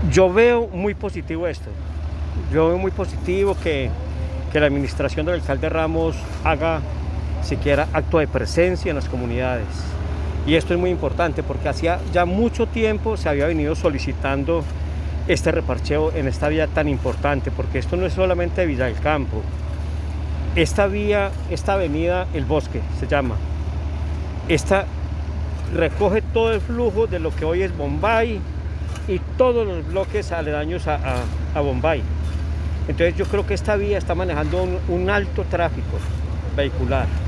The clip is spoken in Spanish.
Yo veo muy positivo esto. Yo veo muy positivo que la administración del alcalde Ramos haga siquiera acto de presencia en las comunidades. Y esto es muy importante porque hacía ya mucho tiempo se había venido solicitando este reparcheo en esta vía tan importante, porque esto no es solamente Villa del Campo. Esta vía, esta avenida El Bosque se llama. Esta recoge todo el flujo de lo que hoy es Bombay y todos los bloques aledaños a Bombay. Entonces yo creo que esta vía está manejando un alto tráfico vehicular.